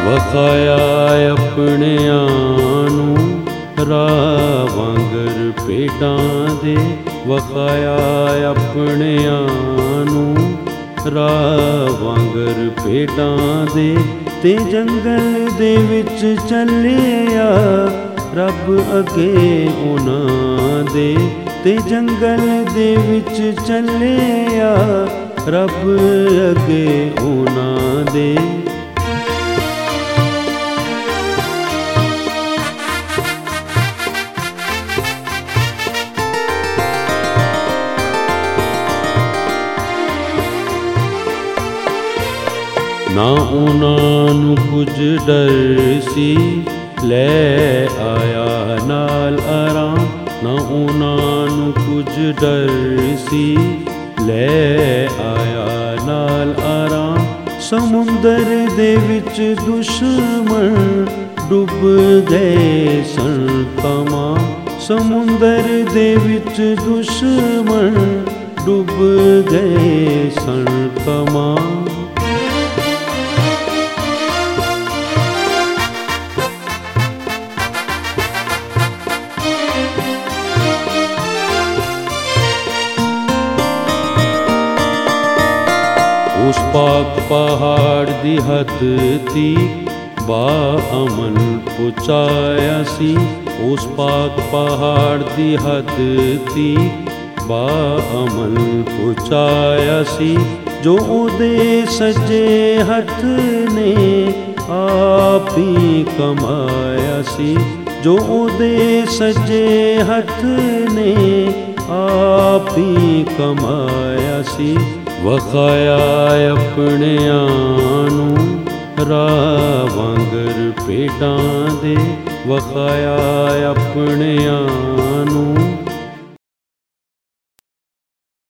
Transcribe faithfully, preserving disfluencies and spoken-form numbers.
ਵਖਾਇਆ ਆਪਣਿਆਂ ਨੂੰ ਰਾਹ ਵਾਂਗਰ ਭੇਡਾਂ ਦੇ, ਵਖਾਇਆ ਆਪਣਿਆਂ ਨੂੰ ਰਾਹ ਵਾਂਗਰ ਭੇਡਾਂ ਦੇ। ਤੇ ਜੰਗਲ ਦੇ ਵਿੱਚ ਚੱਲਿਆ ਰੱਬ ਅੱਗੇ ਉਹਨਾਂ ਦੇ, ਤੇ ਜੰਗਲ ਦੇ ਵਿੱਚ ਚੱਲਿਆ ਰੱਬ ਅੱਗੇ ਉਹਨਾਂ ਦੇ। ਨਾ ਉਹਨਾਂ ਨੂੰ ਕੁਝ ਡਰ ਸੀ, ਲੈ ਆਇਆ ਨਾਲ ਆਰਾਮ। ਨਾ ਉਹਨਾਂ ਨੂੰ ਕੁਝ ਡਰ ਸੀ, ਲੈ ਆਇਆ ਨਾਲ ਆਰਾਮ। ਸਮੁੰਦਰ ਦੇ ਵਿੱਚ ਦੁਸ਼ਮਣ ਡੁੱਬ ਗਏ ਸਨ ਤਮਾਮ, ਸਮੁੰਦਰ ਦੇ ਵਿੱਚ ਦੁਸ਼ਮਣ ਡੁੱਬ ਗਏ ਸਨ ਤਮਾਮ। ਉਸ ਪਾਕ ਪਹਾੜ ਦੀ ਹੱਦ ਤੀ ਬਾਅਮਨ ਪੁਚਾਇਆ ਸੀ, ਉਸ ਪਾਕ ਪਹਾੜ ਦੀ ਹੱਦ ਤੀ ਬਾਅਮਨ ਪੁਚਾਇਆ ਸੀ। ਜੋ ਉਹਦੇ ਸੱਜੇ ਹੱਥ ਨੇ ਆਪ ਹੀ ਕਮਾਇਆ ਸੀ, ਜੋ ਉਹਦੇ ਸੱਜੇ ਹੱਥ ਨੇ ਆਪ ਹੀ ਕਮਾਇਆ ਸੀ। ਵਖਾਇਆ ਆਪਣਿਆਂ ਨੂੰ ਰਾਹ ਵਾਂਗਰ ਭੇਡਾਂ ਦੇ, ਵਖਾਇਆ ਆਪਣਿਆਂ ਨੂੰ